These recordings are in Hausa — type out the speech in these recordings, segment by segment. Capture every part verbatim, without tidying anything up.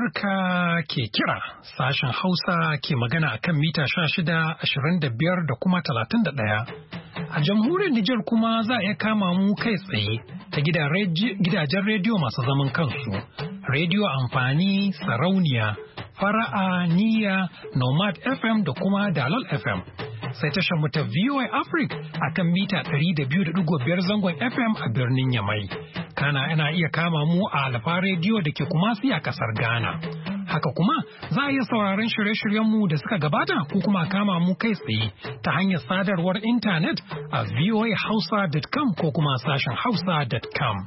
Amurka ke kira sashen Hausa ke magana a kan mita sha shida, ashirin da biyar da kuma talatin da ɗaya. A jamhuriyar Nijar kuma za a iya kama mu kai tsaye ta gidajen rediyo masu zaman kansu, rediyo amfani sarauniya, fara'a, niyya, nomad F M da kuma dalol F M. Sai tashar mu ta V O A Africa a kan mita ɗari da biyu da ɗigo biyar zangon F M a birnin Yamai. Kana ana iya kama mu a Alfa rediyo da ke Kumasi a kasar Ghana. Haka kuma za a iya sauraron shirye-shiryenmu da suka gabata ko kuma kama mu kai tsaye ta hanyar sadarwar intanet a voa hausa dot com ko kuma sashen hausa dot com.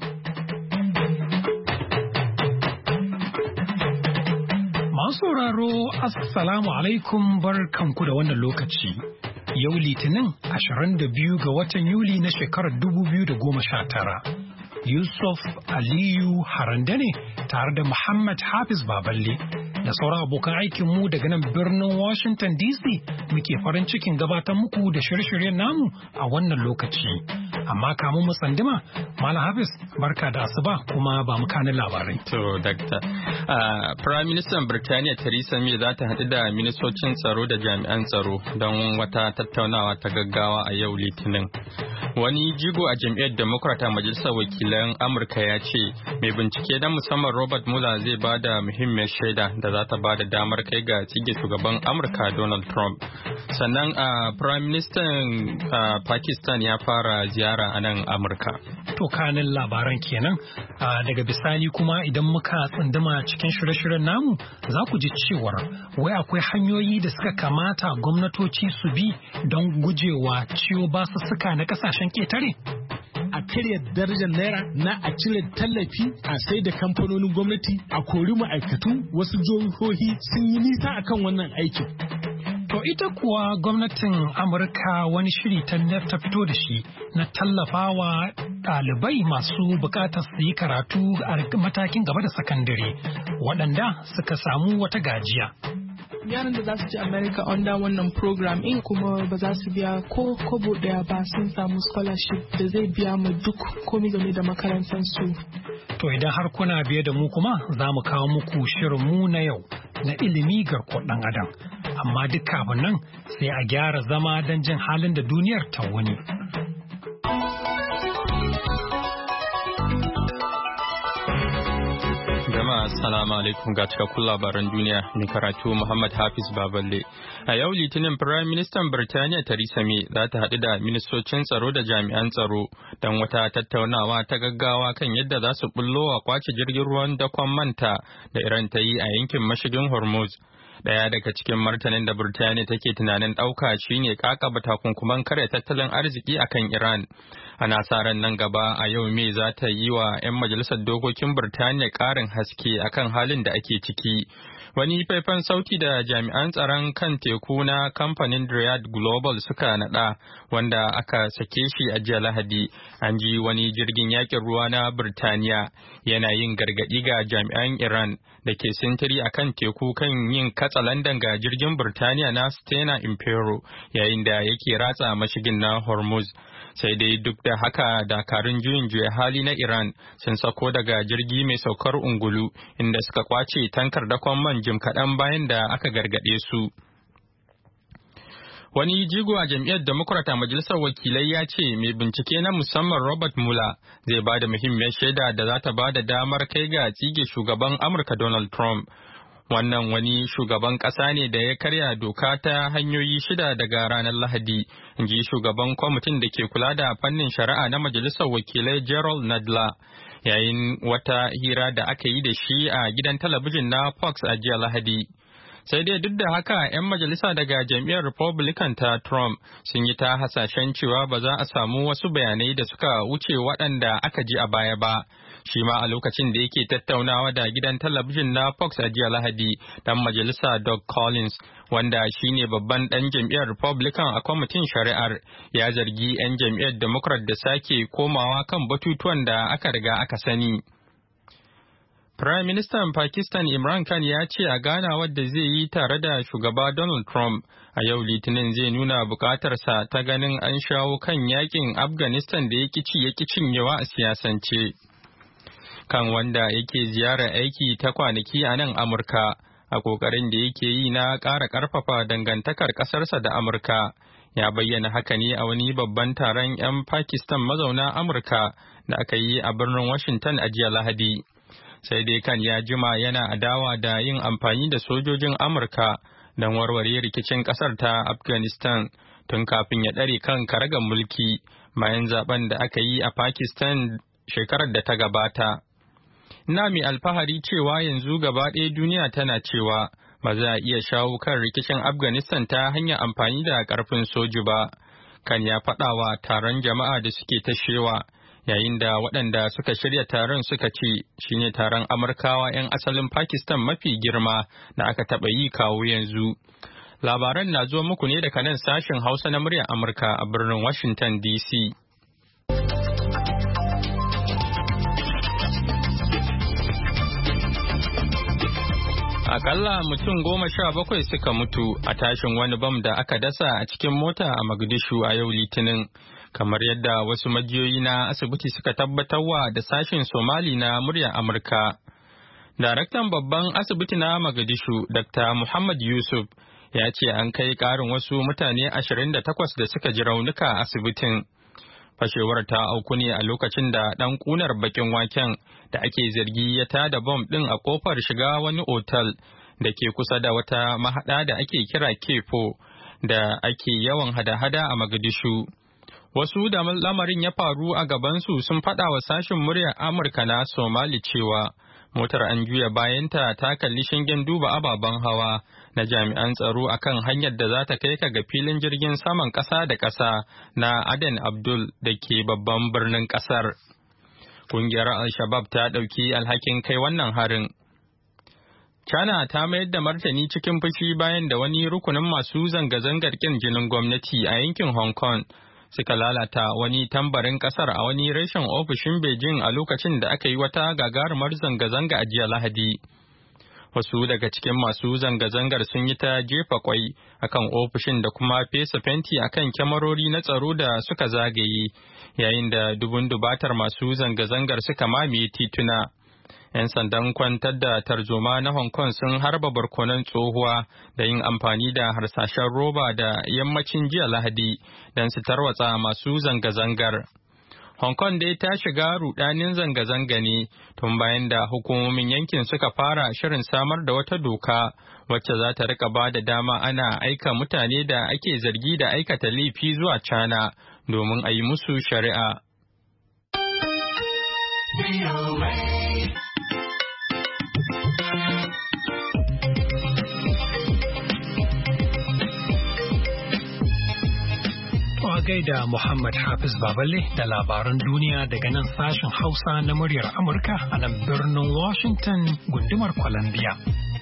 Masu sauraro, Assalamu alaikum, barkanku da wannan lokaci. Yau Litinin ashirin da biyu ga watan Yuli na shekarar dubu biyu da goma sha tara. Yusuf Aliyu Harande ne tare da Muhammad Hafiz Baballe da sauran abokan aikinmu daga nan birnin Washington D C muke farin cikin gabatar muku da shirye-shiryen namu a wannan lokaci. Amma kamun mu tsandima, Malam Hafiz, barka da asuba kuma ba mu kanin labarai. To, Dakta. Uh, Prime Minister Birtaniya Theresa May za ta haɗu da ministocin tsaro da jami'an tsaro don wata tattaunawa ta gaggawa a yau Litinin. Wani jigo a jam'iyyar Democrat a Majalisar Wakilan Amurka ya ce mai bincike na musamman Robert Mueller zai ba da muhimmiyar shaida da za ta ba da damar kai ga tsige shugaban Amurka Donald Trump. Sannan a uh, Prime Minister uh, Pakistan ya fara ziyara a nan Amurka. To kanin labaran kenan uh, daga bisani kuma idan muka tsunduma cikin shirye-shiryen namu za ku ji cewar wai akwai hanyoyi da suka kamata gwamnatoci su bi don gujewa ciwo basussuka na kasashen ketare. A karya darajar naira na a cire tallafi a sai da kamfanonin gwamnati a kori ma'aikatu, wasu jihohi sun yi nisa akan wannan aikin. To ita kuwa gwamnatin Amurka wani shiri ta ta fito da shi na tallafawa ɗalibai masu bukatar su yi karatu a matakin gaba da sakandare waɗanda suka samu wata gajiya. Yaran da za su ci America under wannan program in kuma ba za su biya ko kobo daya ba, sun samu scholarship da zai biya mu duk komai game da makarantar su. To idan har kuna biye da mu kuma za mu kawo muku shirin mu na yau na ilimi garkuwar ɗan adam. Amma duk kafin nan sai a gyara zama don jin halin da duniyar ta wuni. Jama'a assalamu alaikum ga cikakkun labaran duniya mai karatu Muhammad Hafiz Baballe. A yau Litinin Prime Minister Birtaniya Theresa May za ta haɗu da ministocin tsaro da jami'an tsaro don wata tattaunawa ta gaggawa kan yadda za su bullo a kwace jirgin ruwan dakon manta da Iran ta yi a yankin mashigin Hormuz. Daya daga cikin martanin da Birtaniya take tunanin ɗauka shine kakaba takunkuman kare tattalin arziki akan Iran. Ana sa ran nan gaba a yau me za ta yi wa 'yan majalisar dokokin Birtaniya ƙarin haske akan halin da ake ciki. Wani faifan sauti da jami'an tsaron kan teku na kamfanin Riyadh Global suka nada wanda aka sake shi a jiya Lahadi, an ji wani jirgin yakin ruwa na Birtaniya yana yin gargadi ga jami'an Iran da ke sintiri a kan teku kan yin katsalandan ga jirgin Birtaniya na Stena Impero yayin da yake ratsa mashigin na Hormuz. Sai dai duk da haka dakarun juyin juya hali na Iran sun sako daga jirgi mai saukar ungulu inda suka kwace tankar dakon man jim kaɗan bayan da aka gargaɗe su. Wani jigo a jam'iyyar Democrat a Majalisar Wakilai ya ce mai bincike na musamman Robert Mueller zai ba da muhimmiyar shaida da za ta ba da damar kai ga tsige shugaban Amurka Donald Trump. Wannan wani shugaban ƙasa ne da ya karya doka ta hanyoyi shida daga ranar Lahadi, in ji shugaban kwamitin da ke kula da fannin shari'a na Majalisar Wakilai Gerald Nadler, yayin wata hira da aka yi da shi a gidan talabijin na Fox a jiya Lahadi. Sai dai duk da haka 'yan majalisa daga jam'iyyar Republican ta Trump sun yi ta hasashen cewa ba za a samu wasu bayanai da suka wuce waɗanda aka ji a baya ba. Shi ma a lokacin da yake tattaunawa da gidan talabijin na Fox a jiya Lahadi, dan majalisa Doug Collins, wanda shine babban dan jam'iyyar Republican a kwamitin shari'ar, ya zargi 'yan jam'iyyar Democrat da sake komawa kan batutuwan da aka riga aka sani. Prime Minister Pakistan Imran Khan ya ce a ganawar da zai yi tare da shugaba Donald Trump a yau Litinin zai nuna bukatarsa ta ganin an shawo kan yakin Afghanistan da ya ci ya cinyewa a siyasance. kan wanda yake ziyarar aiki ta kwanaki a nan Amurka a ƙoƙarin da yake yi na ƙara ƙarfafa dangantakar ƙasarsa da Amurka. Ya bayyana haka ne a wani babban taron 'yan Pakistan mazauna Amurka da aka yi a birnin Washington a jiya Lahadi. Sai dai kan ya jima yana adawa da yin amfani da sojojin Amurka don warware rikicin ƙasar ta Afghanistan tun kafin ya ɗare kan karagar mulki bayan zaben da aka yi a Pakistan shekarar da ta gabata. Ina mai alfahari cewa yanzu gaba ɗaya duniya tana cewa ba za a iya shawo kan rikicin Afghanistan ta hanyar amfani da ƙarfin soji ba. Kan ya faɗawa taron jama'a da suke ta shewa, yayin da waɗanda suka shirya taron suka ce shine taron Amurkawa 'yan asalin Pakistan mafi girma da aka taɓa yi kawo yanzu. Labaran na zuwa muku ne daga nan sashen Hausa na muryar Amurka a birnin Washington D C. Akalla mutum goma sha bakwai suka mutu a tashin wani bam da aka dasa a cikin mota a Mogadishu a yau Litinin, kamar yadda wasu majiyoyi na asibiti suka tabbatarwa da sashen Somali na muryar Amurka. Daraktan babban asibiti na Mogadishu, Dakta Muhammad Yusuf, ya ce an kai ƙarin wasu mutane ashirin da takwas da suka ji raunuka a asibitin. Fashewar ta auku ne a lokacin da ɗan ƙunar bakin waken da ake zargi ya tada bom ɗin a ƙofar shiga wani otal da ke kusa da wata mahaɗa da ake kira Kefo da ake yawan hada-hada a Mogadishu. Wasu da lamarin ya faru a gabansu sun faɗa wa sashen muryar Amurka na Somali cewa motar an juya bayanta ta kalli shingen duba ababen hawa na jami'an tsaro akan hanyar da za ta kai ka ga filin jirgin saman ƙasa da ƙasa na Aden Abdul da ke babban birnin ƙasar. Ƙungiyar Al-Shabab ta ɗauki alhakin kai wannan harin. China ta mayar da martani cikin fushi bayan da wani rukunin masu zanga-zangar ƙin jinin gwamnati a yankin Hong Kong suka lalata wani tambarin kasar a wani reshen ofishin Beijing a lokacin da aka yi wata gagarumar zanga-zanga a jiya Lahadi. Wasu daga cikin masu zanga-zangar sun yi ta jefa kwai akan ofishin da kuma fesa fenti akan kyamarori na tsaro da suka zagaye, yayin da dubun dubatar masu zanga-zangar suka mamaye tituna. 'Yan sandan kwantar da tarzoma na Hong Kong sun harba barkonon tsohuwa da yin amfani da harsashen roba da yammacin jiya Lahadi don su tarwatsa masu zanga-zangar. Hong Kong dai ta shiga rudanin zanga-zanga ne tun bayan da hukumomin yankin suka fara shirin samar da wata doka wacce za ta rika ba da dama ana aika mutane da ake zargi da aikata laifi zuwa China domin a yi musu shari'a. Gaida Muhammad Hafiz Baballe da labaran duniya daga nan sashen Hausa na muryar Amurka a nan birnin Washington gundumar Columbia.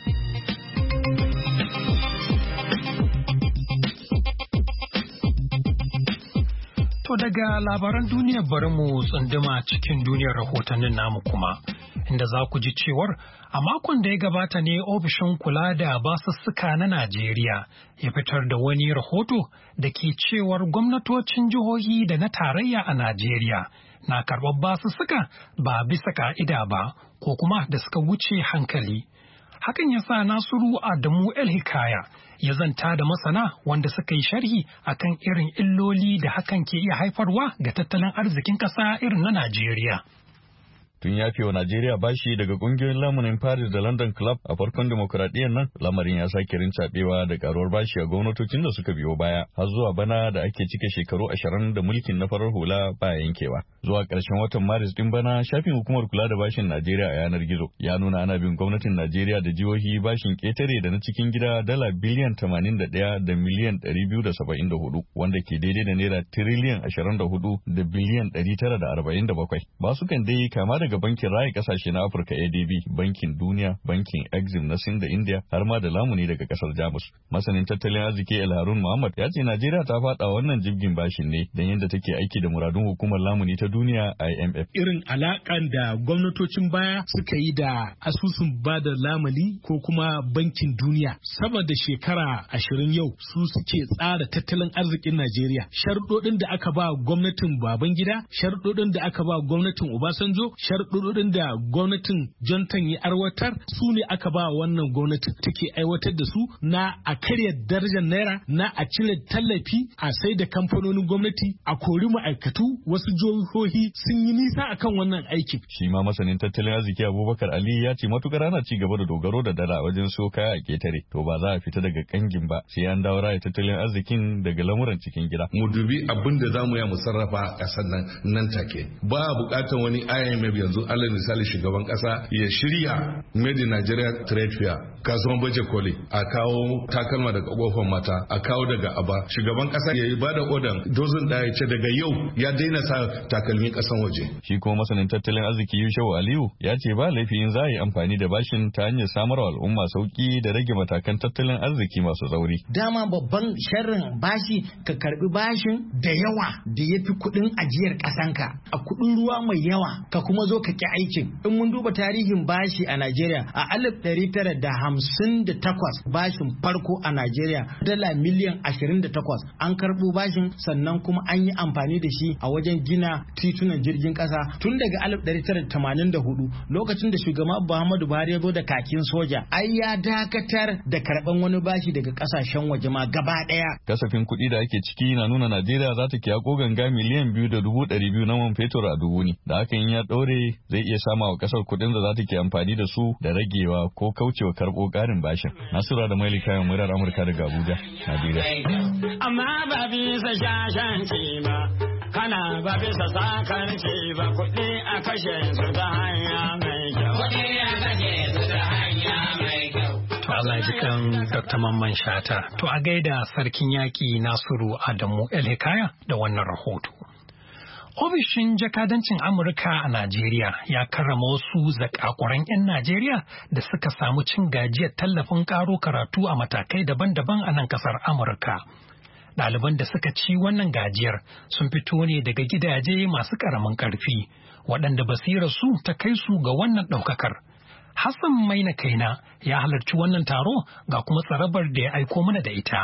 To daga labaran duniya bari mu tsunduma cikin duniyar rahotannin namu kuma, inda za ku ji cewar a makon da ya gabata ne ofishin kula da basussuka na Najeriya ya fitar da wani rahoto da ke cewar gwamnatocin jihohi da na tarayya a Najeriya na karɓar basussuka ba bisa ka'ida ba ko kuma da suka wuce hankali. Hakan ya sa Nasiru Adamu El Hikaya ya zanta da masana wanda suka yi sharhi akan irin illoli da hakan ke iya haifarwa ga tattalin arzikin ƙasa irin na Najeriya. Tun ya fi wa Najeriya bashi daga kungiyoyin lamunin Paris da London Club a farkon demokuraɗiyyar nan, lamarin ya sake rincaɓewa da karuwar bashi a gwamnatocin da suka biyo baya, har zuwa bana da ake cike shekaru ashirin da mulkin na farar hula baya yankewa. Zuwa ƙarshen watan Maris ɗin bana, shafin hukumar kula da bashin Najeriya a yanar gizo ya nuna ana bin gwamnatin Najeriya da jihohi bashin ƙetare da na cikin gida dala biliyan tamanin da ɗaya da miliyan ɗari biyu da saba'in da hudu, wanda ke daidai da naira tiriliyan ashirin da hudu da biliyan ɗari tara da arba'in da bakwai. Basukan dai kama daga bankin raya kasashe na Afirka A D B, bankin duniya, bankin Exim na Sin da India, har ma da lamuni daga kasar Jamus. Masanin tattalin arziki El Harun Muhammad ya ce Najeriya ta fada wannan jibgin bashin ne don yadda take aiki da muradun hukumar lamuni ta duniya I M F. Irin alakan da gwamnatocin baya suka yi da asusun bada lamuni ko kuma bankin duniya sama da shekara ashirin yau su suke tsara tattalin arzikin Najeriya. Sharuɗoɗin da aka ba gwamnatin Babangida, sharuɗoɗin da aka ba gwamnatin Obasanjo, sharuɗoɗin da gwamnatin Jonathan ya arwatar su ne aka ba wannan gwamnati take aiwatar da su na a karya darajar naira, na a cire tallafi, a sai da kamfanonin gwamnati, a kori ma'aikatu. Wasu jihohi sun yi nisa akan wannan aikin. Shi ma masanin tattalin arziki Abubakar Ali ya ce matukar ana ci gaba da dogaro da dala wajen so kaya a ketare to ba za a fita daga kangin ba sai an dawo raya tattalin arzikin daga lamuran cikin gida. Mu dubi abin da zamu ya mu sarrafa a ƙasar nan nan take. Ba a buƙatar wani I M F yanzu alal misali shugaban ƙasa ya shirya Made in Nigeria Trade Fair, kasuwan baje koli, a kawo takalma daga kofar mata, a kawo daga aba. Shugaban ƙasa ya yi bada odan dozin ɗaya ce daga yau ya daina sa takalmin ƙasan waje. Shi kuma masanin tattalin arziki Yushau Aliyu ya ce ba laifi in za a yi amfani da bashin ta hanyar samar wa al'umma sauki da rage matakan tattalin arziki masu tsauri. Dama babban sharrin bashi ka karbi bashin da yawa da ya fi kuɗin ajiyar ƙasanka a kuɗin ruwa mai yawa ka kuma zo ka ki aikin. In mun duba tarihin bashi a Najeriya a alif ɗari tara da hamsin da takwas bashin farko a Najeriya dala miliyan ashirin da takwas an karɓo bashin sannan kuma an yi amfani da shi a wajen gina titunan jirgin ƙasa tun daga alif ɗari tara da tamanin da hudu lokacin da shugaba Muhammadu Buhari ya zo da kakin soja ai ya dakatar da karɓan wani bashi daga ƙasashen waje ma gaba ɗaya. Kasafin kuɗi da ake ciki na nuna Najeriya za ta kiyako ganga miliyan biyu da dubu ɗari biyu na man fetur a dubu ne da hakan ya ɗaure zai iya sama wa ƙasar kuɗin da za ta ke amfani da su da ragewa ko kaucewa karɓo ƙarin bashin. Nasura da Maili kayan murar Amurka daga Abuja, Najeriya. Amma ba bisa shashanci ba, kana ba bisa sakarci ba, kuɗi a kashe su ta hanya mai kyau. Kuɗi a kashe su ta hanya mai kyau. To Allah ji kan Dokta Mamman Shata. To a gaida sarkin yaƙi Nasiru Adamu El Hikaya da wannan rahoto. Ofishin jakadancin Amurka a Najeriya ya karrama wasu zakakuran 'yan Najeriya da suka samu cin gajiyar tallafin karo karatu a matakai daban-daban a nan kasar Amurka. Ɗaliban da suka ci wannan gajiyar sun fito ne daga gidaje masu ƙaramin ƙarfi, waɗanda basirar su ta kai su ga wannan ɗaukakar. Hassan Maina Kaina ya halarci wannan taro ga kuma tsarabar da ya aiko mana da ita.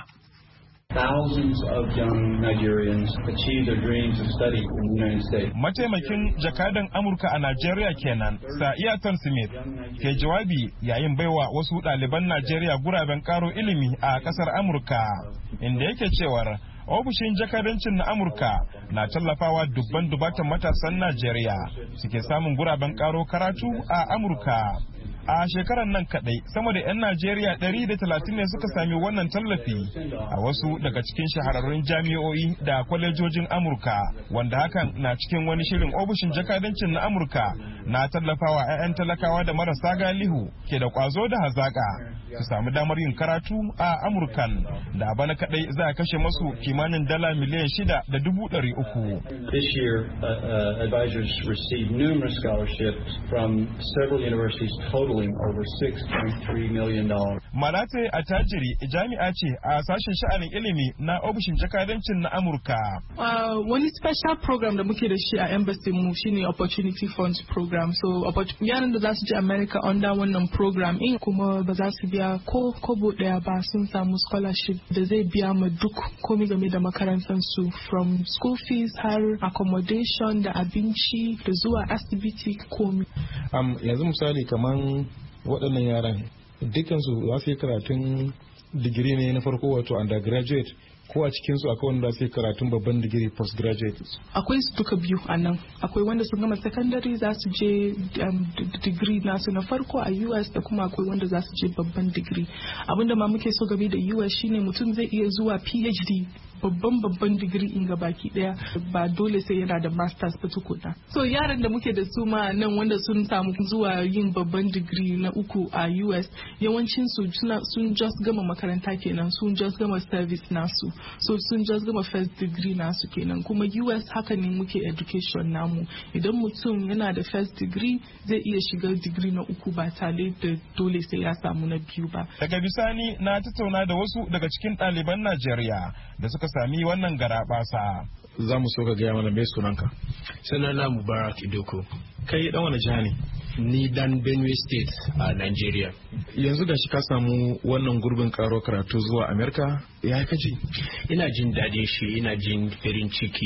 Thousands of young Nigerians achieve their dreams of study in the United States. Mataimakin jakadan Amurka a Najeriya kenan, Sa'iyatan Smith, ke jawabi yayin baiwa wasu ɗaliban Najeriya guraben karo ilimi a ƙasar Amurka, inda yake cewar ofishin jakadancin na Amurka na tallafawa dubban dubatan matasan Najeriya suke samun guraben karo karatu a Amurka. A shekarar nan kadai sama da 'yan Najeriya ɗari da talatin ne suka sami wannan tallafi a wasu daga cikin shahararrun jami'o'i da kwalejojin Amurka, wanda hakan na cikin wani shirin ofishin jakadancin na Amurka na tallafawa 'ya'yan talakawa da marasa galihu ke da kwazo da hazaka su samu damar yin karatu a Amurkan, da bana kadai za a kashe masu kimanin dala miliyan shida da dubu ɗari uku. This year, uh, uh, advisors received numerous scholarships from several universities totaling over six point three million dollars. Malate Attajiri jami'a ce a sashen sha'anin ilimi na ofishin jakadancin na Amurka. Uh, wani special program da muke da shi a embassy mu shine Opportunity Funds program. So yaran da za su je America under wannan program in kuma ba za su biya ko kobo daya ba sun samu scholarship da zai biya ma duk komai game da makarantar su, from school fees har accommodation da abinci da zuwa asibiti komai. Um, yanzu misali kaman waɗannan yaran dukansu za su yi karatun digiri ne na farko wato undergraduate ko a cikinsu akwai wanda za su yi karatun babban digiri postgraduate? Akwai su duka biyu a nan. Akwai wanda sun gama secondary za su je um, digiri nasu na farko a U S da kuma akwai wanda za su je babban digiri. Abinda ma muke so game da U S shine mutum zai iya zuwa P H D babban babban digiri in ga baki daya, ba dole sai yana da masters ba tukuna. So yaran da muke da su ma nan wanda sun samu zuwa yin babban digiri na uku a U S yawancin su sun just gama makaranta kenan, sun just gama service nasu, so sun just gama first degree nasu kenan. Kuma U S haka ne muke education namu, idan mutum yana da first degree zai iya shiga digiri na uku ba tare da dole sai ya samu na biyu ba. Daga bisani na tattauna da wasu daga cikin ɗaliban Najeriya da suka sami wannan garabasa. Za mu so ka gaya mana mai sunanka. Sunana Mubarak Idoko. Kai dan wani jiha ne? Ni dan Benue State a Nigeria. Yanzu da shi ka samu wannan gurbin karo karatu zuwa Amerika, ya kaji? Ina jin daɗin shi, ina jin farin ciki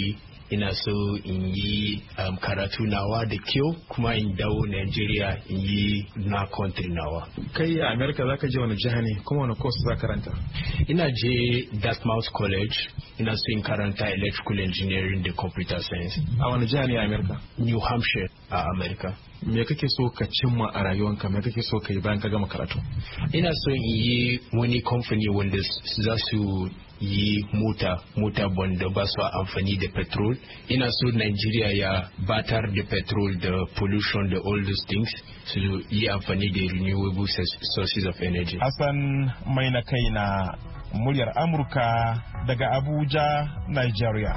ina so in yi um, karatu nawa da kyau kuma in dawo Nigeria in yi na country nawa. Kai a America zaka je wani jiha ne kuma wani course za karanta? Ina je Dartmouth College, ina so in karanta electrical engineering da computer science. A wani jiha ne a America? New Hampshire a America. Me kake so ka cimma a rayuwanka, me kake so ka yi bayan ka gama karatu? Ina so in yi wani company wanda za su yi mota mota wanda ba su amfani da petrol. Ina so Nigeria ya batar da petrol da pollution da all those things su yi amfani da renewable sources of energy. Hassan mai na kai na muryar Amurka daga Abuja, Nigeria.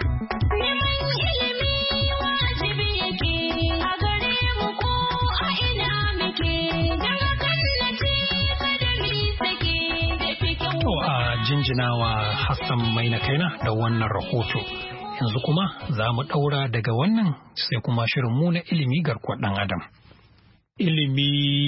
Jinjinawa Hassan mai na kaina da wannan rahoto. Yanzu kuma za mu ɗaura daga wannan sai kuma shirinmu na ilimi garkuwar ɗan Adam. Ilimi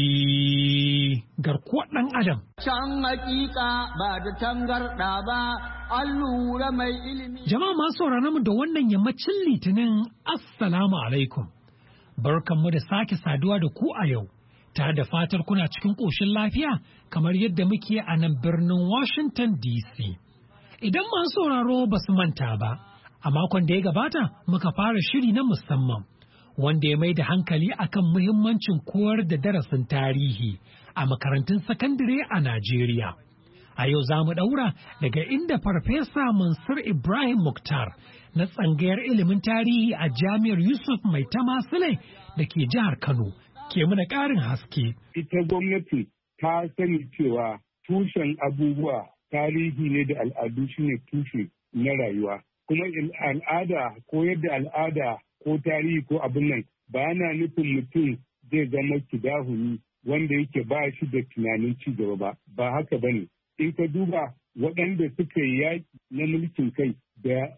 garkuwar ɗan Adam. Can hakika ba da tangarɗa ba, an lura mai ilimi. Jama'a masu sauraron mu da wannan yammacin Litinin, Assalamu alaikum. Barkanmu da sake saduwa da ku a yau. Ta da fatar kuna cikin ƙoshin lafiya kamar yadda muke a nan birnin Washington D C. Idan masu sauraro ba su manta ba, a makon da ya gabata muka fara shiri na musamman wanda ya mai da hankali akan muhimmancin koyar da darasin tarihi a makarantun sakandare a Najeriya. A yau za mu ɗaura daga inda Farfesa Mansur Ibrahim Mukhtar na tsangayar ilimin tarihi a Jami'ar Yusuf Mai Tamasile da ke jihar Kano. Ke mana ƙarin haske. Ita gwamnati ta sani cewa tushen abubuwa tarihi ne da al'adu shine tushe na rayuwa. Kuma al'ada ko yadda al'ada ko tarihi ko abin nan ba na nufin mutum zai zama kidahuni wanda yake ba shi da tunanin ci gaba ba. Ba haka bane. In ka duba waɗanda suka yi yaƙi na mulkin kai da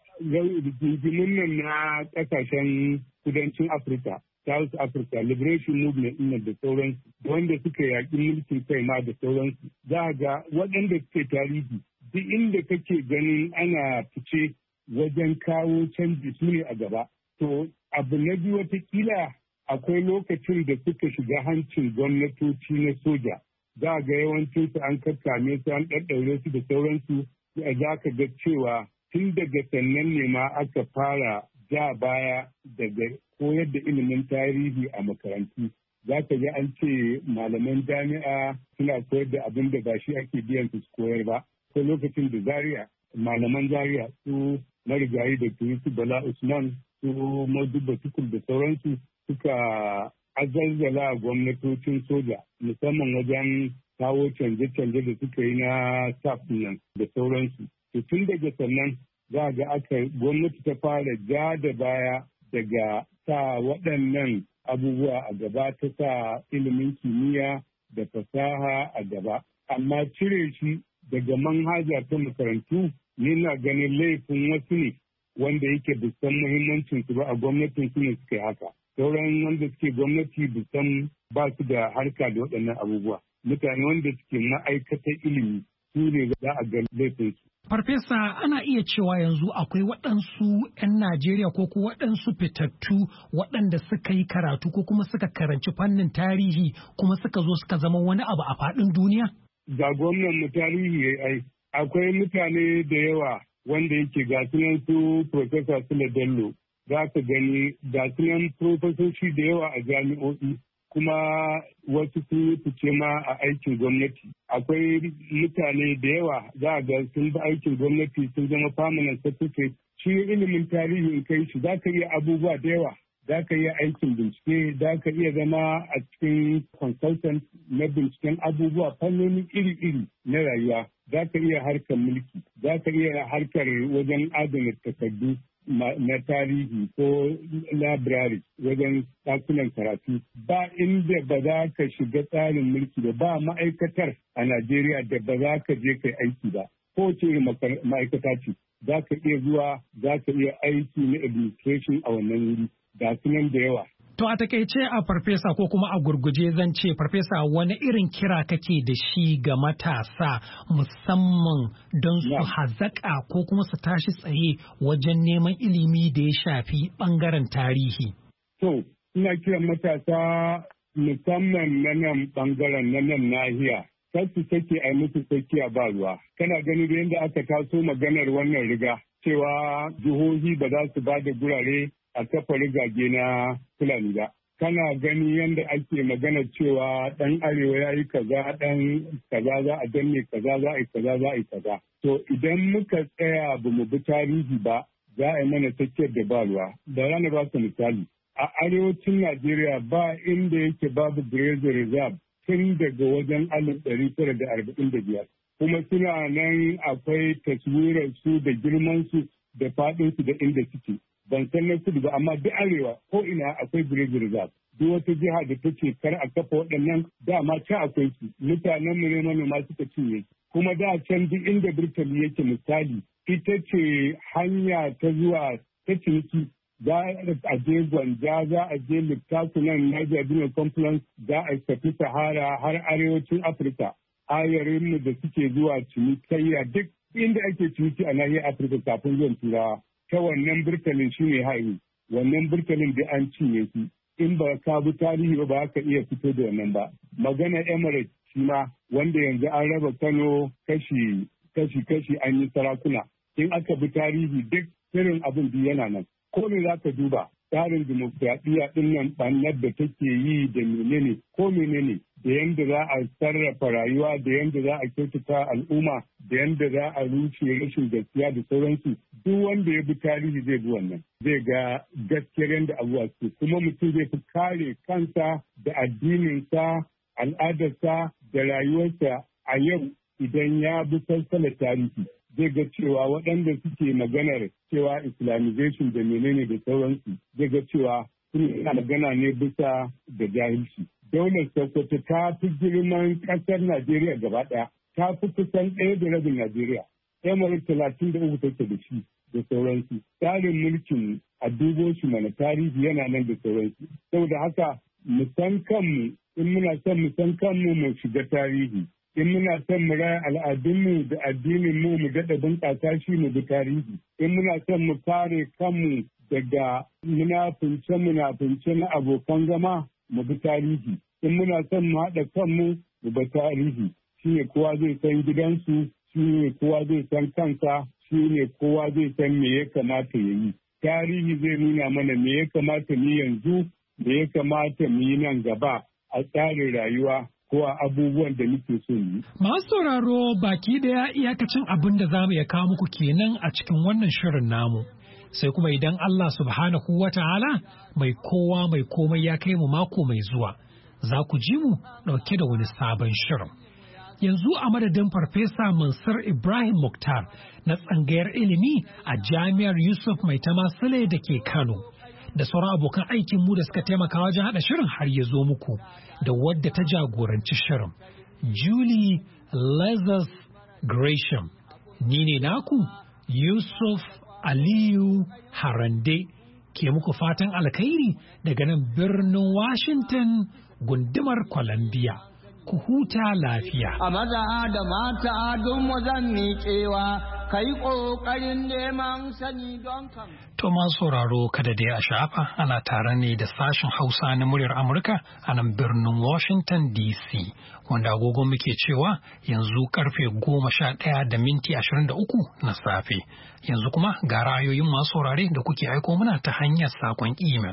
rigimin nan na ƙasashen kudancin Afirka. South Africa Liberation Movement ɗin da sauransu wanda suka yaƙi mulkin kai ma da sauransu za ga waɗanda suke tarihi duk inda kake ganin ana fice wajen kawo canji su ne a gaba. To abu na biyu watakila akwai lokacin da suka shiga hancin gwamnatoci na soja za ga yawancin su an kakkame su an ɗaɗɗaure su da sauransu za ka ga cewa tun daga sannan ne ma aka fara ja baya daga koyar da ilimin tarihi a makarantu. Za ka ga an ce malaman jami'a suna koyar da abin da ba shi ake biyan su koyar ba. Ko lokacin da Zaria, malaman Zaria su marigayi da Turisu Bala Usman su Maduba Tukul da sauransu suka azazzala gwamnatocin soja musamman wajen kawo canje-canje da suka yi na staff nan da sauransu. Tun daga sannan za ga aka gwamnati ta fara ja da baya daga sa waɗannan abubuwa a gaba ta sa ilimin kimiyya da fasaha a gaba. Amma cire shi daga manhaja ta makarantu ni na ganin laifin wasu ne wanda yake bisan muhimmancin su ba a gwamnatin su ne suka yi haka. Sauran wanda suke gwamnati bisan ba su da harka da waɗannan abubuwa. Mutane wanda suke ma'aikatar ilimi su ne za a ga laifin su. Farfesa, ana iya cewa yanzu akwai waɗansu 'yan Najeriya ko ko waɗansu fitattu waɗanda suka yi karatu ko kuma suka karanci fannin tarihi kuma suka zo suka zama wani abu a faɗin duniya? Ga gwamnan mu tarihi ai, akwai mutane da yawa wanda yake ga sunan su Profesa Sule Bello, za ka gani ga sunan profesoshi da yawa a jami'o'i. Kuma wasu sun yi fice ma a aikin gwamnati. Akwai mutane da yawa za a ga sun bi aikin gwamnati sun zama permanent secretary. Shi ilimin tarihi in kai shi za ka iya abubuwa da yawa. Za ka iya aikin bincike, za ka iya zama a cikin consultant na binciken abubuwa fannoni iri-iri na rayuwa. Za ka iya harkar mulki, za ka iya harkar wajen adana takardu na tarihi ko library wajen ɗakunan karatu. Ba inda ba za ka shiga tsarin mulki da ba ma'aikatar a Najeriya da ba za ka je kai aiki ba. Ko ce ma'aikata ce, za ka iya zuwa, za ka iya aiki na administration a wannan wuri. Ga sunan da yawa. To a takaice a farfesa ko kuma a gurguje zan ce farfesa wani irin kira kake da shi ga matasa musamman don su hazaƙa ko kuma su tashi tsaye wajen neman ilimi da ya shafi ɓangaren tarihi? To, ina kiran matasa musamman na nan ɓangaren na nan nahiya. Kar su sake a musu tsakiya ba ruwa. Kana gani da yadda aka taso maganar wannan riga cewa jihohi ba za su ba da gurare a kafa rigage na Fulani ba. Kana gani yadda ake magana cewa ɗan arewa ya yi kaza ɗan kaza za a danne kaza za a yi kaza za a yi kaza. To idan muka tsaya ba mu bi tarihi ba za a yi mana tsakiyar da ba ruwa. Da rana ba su misali. A arewacin Najeriya ba inda yake babu Grazing Reserve tun daga wajen alif ɗari tara da arba'in da biyar. Kuma suna nan akwai taswirar su da girman su da faɗin su da inda suke. Ban san na kudu ba amma duk arewa ko ina akwai Grazing Reserve. Duk wata jiha da take kar a kafa waɗannan dama ta akwai su. Mutanen mu ne manoma suka cinye. Kuma da can duk inda Burtali yake misali ita ce hanya ta zuwa ta ciniki. Za a je Gwanja, za a je Littakunan Niger Benue Confluence, za a tafi Sahara har arewacin Afirka. Ayarinmu da suke zuwa cinikayya duk inda ake ciniki a nahiyar Afirka kafin zuwan Turawa. Ta wannan burtalin shi ne haihu, wannan burtalin da an cinye su. In ba ka bi tarihi ba ba ka iya fito da wannan ba. Magana Emirates shi ma wanda yanzu an raba Kano kashi kashi kashi an yi sarakuna. In aka bi tarihi duk irin abin da yana nan. Ko me za ka duba tsarin dimokuraɗiyya ɗin nan ɓannar da take yi da menene ko menene da yadda za a sarrafa rayuwa da yadda za a kyautata al'umma da yadda za a rushe rashin gaskiya da sauransu duk wanda ya bi tarihi zai bi wannan zai ga gaskiyar yadda abubuwa su kuma mutum zai fi kare kansa da addininsa al'adarsa da rayuwarsa a yau idan ya bi salsalar tarihi. Zai ga cewa waɗanda suke maganar cewa islamization da menene da sauransu zai ga cewa suna magana ne bisa da jahilci. Daular Sokoto ta fi girman ƙasar Najeriya gaba ɗaya, ta fi kusan ɗaya da rabin Najeriya. Emirates talatin da uku take da shi da sauransu. Tsarin mulkin a dubo shi mana tarihi yana nan da sauransu. Saboda haka mu san kanmu in muna son mu san kanmu mu shiga tarihi. In muna son mu raya al'adunmu da addininmu mu daɗa bunƙasa shi mu bi tarihi. In muna son mu kare kanmu daga munafunce-munafunce na abokan zama mu bi tarihi. In muna son mu haɗa kanmu mu bi tarihi. Shi ne kowa zai san gidansu, shi ne kowa zai san kansa, shi ne kowa zai san me ya kamata ya yi. Tarihi zai nuna mana me ya kamata mu yanzu, me ya kamata mu yi nan gaba a tsarin rayuwa. Ko a abubuwan da muke so yi. Masu sauraro baki daya iyakacin abin da za mu iya kawo muku kenan a cikin wannan shirin namu. Sai kuma idan Allah subhanahu wa ta'ala mai kowa mai komai ya kai mu mako mai zuwa, za ku ji mu ɗauke da wani sabon shirin. Yanzu a madadin Farfesa Mansur Ibrahim Mukhtar na tsangayar ilimi a Jami'ar Yusuf Mai Tamasile da ke Kano. Da sauran abokan aikinmu da suka taimaka wajen haɗa shirin har ya zo muku da wadda ta jagoranci shirin. Julie Lazarus Gresham. Ni ne naku Yusuf Aliyu Harande ke muku fatan alkhairi daga nan birnin Washington gundumar Columbia. Ku huta lafiya. A maza da mata don wazan miƙewa, ka yi ƙoƙarin neman sani don kan. To masu sauraro kada dai a sha'afa ana tare ne da sashen Hausa na muryar Amurka a nan birnin Washington D C, wanda agogon muke cewa yanzu karfe goma sha ɗaya da minti ashirin da uku na safe. Yanzu kuma ga ra'ayoyin masu saurare da kuke aiko muna ta hanyar saƙon imel.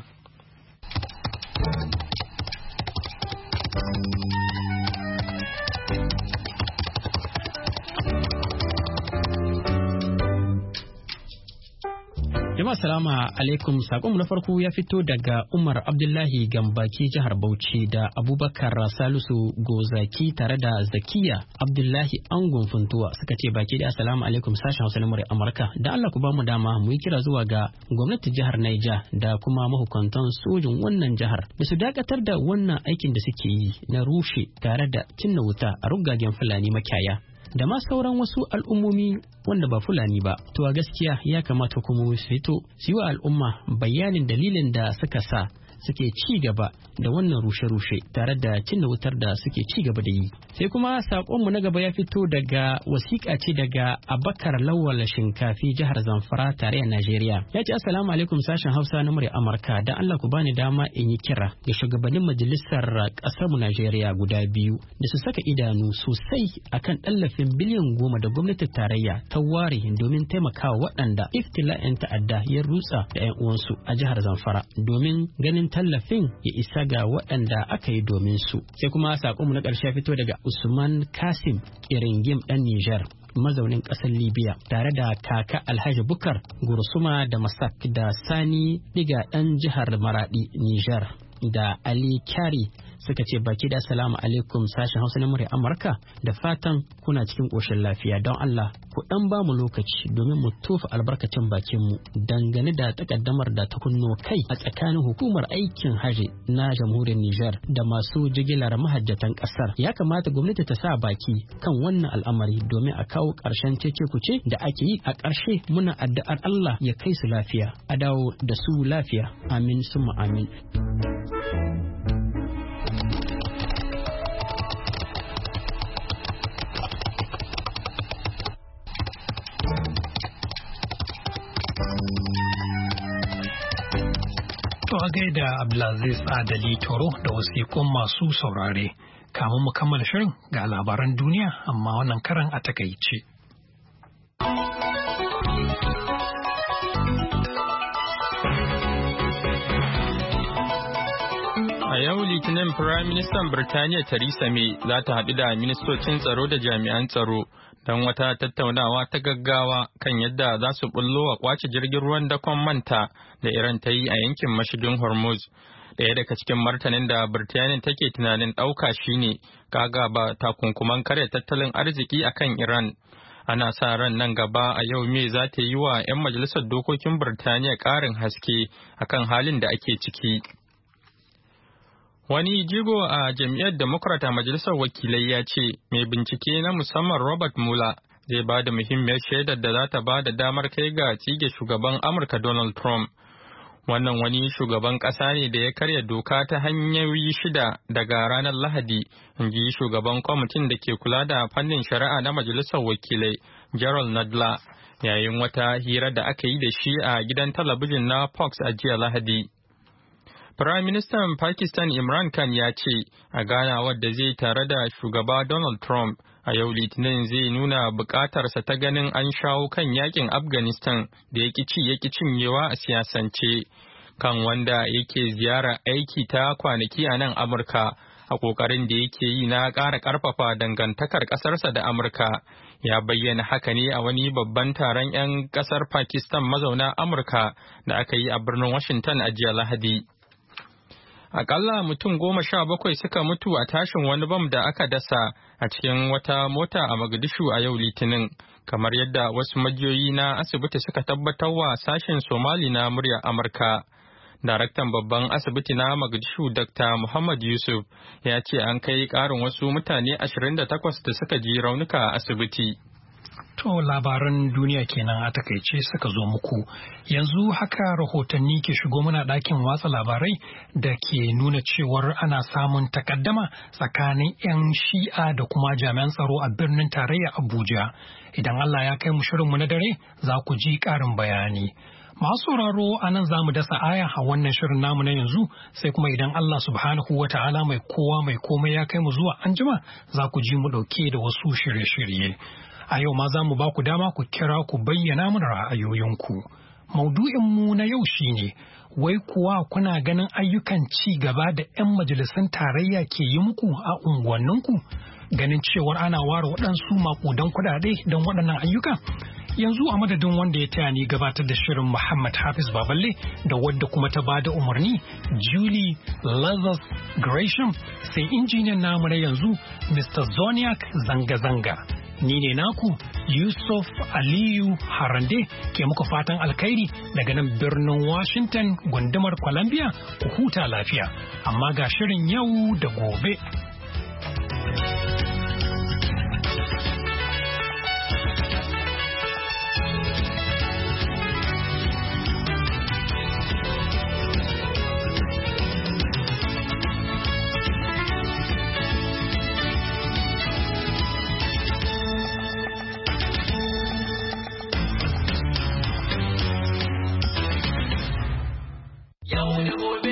Jama'a salamu alaikum, sakonmu na farko ya fito daga Umar Abdullahi Gambaki jihar Bauchi da Abubakar Salisu Gozaki tare da Zakiya Abdullahi Angon Funtuwa suka ce baki da assalamu alaikum sashen Hausa na murya Amurka. Da Allah ku ba mu dama mu yi kira zuwa ga gwamnatin jihar Niger da kuma mahukuntan sojin wannan jihar da su dakatar da wannan aikin da suke yi na rushe tare da cinna wuta a rugagen Fulani makiyaya. Da ma sauran wasu al'ummomi wanda ba Fulani ba, to a gaskiya ya kamata kuma su fito su yi wa al'umma bayanin dalilin da suka sa suke ci gaba da wannan rushe-rushe tare da cinna wutar da suke ci gaba da yi. Sai kuma saƙonmu na gaba ya fito daga wasiƙa ce daga Abakar Lawal Shinkafi jihar Zamfara tarayyar Najeriya. Ya ce assalamu alaikum sashen Hausa na murya Amurka, dan Allah ku bani dama in yi kira ga shugabannin majalisar ƙasar mu Najeriya guda biyu da su saka idanu sosai akan tallafin biliyan goma da gwamnatin tarayya ta ware domin taimakawa waɗanda iftila'in ta'adda ya rutsa da 'yan uwansu a jihar Zamfara domin ganin tallafin ya isa ga waɗanda aka yi domin su. Sai kuma sakonmu na ƙarshe fito daga Usman Kasim Kiringim ɗan Nijar mazaunin ƙasar Libya tare da kaka Alhaji Bukar Gursuma da Masak da Sani Diga ɗan jihar Maradi Nijar da Ali Kyari suka ce baki da assalamu alaikum sashen Hausa na murya Amurka, da fatan kuna cikin ƙoshin lafiya. Don Allah ku dan ba mu lokaci domin mu tofa albarkacin bakin mu dangane da takaddamar da ta kunno kai a tsakanin hukumar aikin haji na jamhuriyar Nijar da masu jigilar mahajjatan ƙasar. Ya kamata gwamnati ta sa baki kan wannan al'amari domin a kawo ƙarshen cece-kuce da ake yi. A ƙarshe muna addu'ar Allah ya kai su lafiya, a dawo da su lafiya. Amin summa amin. To a gaida Abdulaziz Adali Toro da wasiƙun masu saurare. Kamun mu kammala shirin ga labaran duniya amma wannan karan a takaice. A yau Litinin Firayim Ministan Birtaniya Theresa May za ta haɗu da ministocin tsaro da jami'an tsaro don wata tattaunawa ta gaggawa kan yadda za su bullo wa kwace jirgin ruwan dakon manta da Iran ta yi a yankin mashigin Hormuz. Ɗaya daga cikin martanin da Birtaniya take tunanin ɗauka shine kaga ba takunkuman karya tattalin arziki akan Iran. Ana sa ran nan gaba a yau me za ta yi wa 'yan majalisar dokokin Birtaniya ƙarin haske akan halin da ake ciki. Wani jigo a jam'iyyar Democrat a majalisar wakilai ya ce mai bincike na musamman Robert Mueller zai ba da muhimmiyar shaidar da za ta ba da damar kai ga tsige shugaban Amurka Donald Trump. Wannan wani shugaban ƙasa ne da ya karya doka ta hanyoyi shida daga ranar Lahadi, in ji shugaban kwamitin da ke kula da fannin shari'a na majalisar wakilai Gerald Nadler, yayin wata hira da aka yi da shi a gidan talabijin na Fox a jiya Lahadi. Firaministan Pakistan Imran Khan ya ce a ganawar da zai tare da shugaba Donald Trump a yau Litinin zai nuna bukatarsa ta ganin an shawo kan yakin Afghanistan da ya ci ya cinyewa a siyasance, kan wanda yake ziyara aiki ta kwanaki a nan Amurka a kokarin da yake yi na ƙara ƙarfafa dangantakar ƙasarsa da Amurka. Ya bayyana haka ne a wani babban taron 'yan ƙasar Pakistan mazauna Amurka da aka yi a birnin Washington a jiya Lahadi. Akalla mutum goma sha bakwai suka mutu a tashin wani bam da aka dasa a cikin wata mota a Mogadishu a yau Litinin, kamar yadda wasu majiyoyi na asibiti suka tabbatar wa sashen Somali na muryar Amurka. Daraktan babban asibiti na Mogadishu Doctor Muhammad Yusuf ya ce an kai ƙarin wasu mutane ashirin da takwas da suka ji raunuka a asibiti. To labaran duniya kenan a takaice suka zo muku. Yanzu haka rahotanni ke shigo mana ɗakin watsa labarai da ke nuna cewar ana samun takaddama tsakanin 'yan shi'a da kuma jami'an tsaro a birnin tarayya Abuja. Idan Allah ya kai mu shirinmu na dare za ku ji ƙarin bayani. Masu sauraro a nan za mu dasa aya a wannan shirin namu na yanzu, sai kuma idan Allah subhanahu wa ta'ala mai kowa mai komai ya kai mu zuwa anjima za ku ji mu ɗauke da wasu shirye-shirye. A yau ma za mu ba ku dama ku kira ku bayyana mana ra'ayoyinku. Maudu'inmu na yau shine, wai kuwa kuna ganin ayyukan ci gaba da 'yan majalisun tarayya ke yi muku a unguwanninku? Ganin cewar ana ware waɗansu maƙudan kuɗaɗe don waɗannan ayyuka? Yanzu a madadin wanda ya taya ni gabatar da shirin Muhammad Hafiz Baballe da wadda kuma ta bada umarni Julie Lazarus Gresham, sai injiniyan namu na yanzu Mister Zoniak Zanga-Zanga. Ni ne naku Yusuf Aliyu Harande ke muku fatan alkhairi daga nan birnin Washington gundumar Columbia. Ku huta lafiya, amma ga shirin yau da gobe. yau da gobe.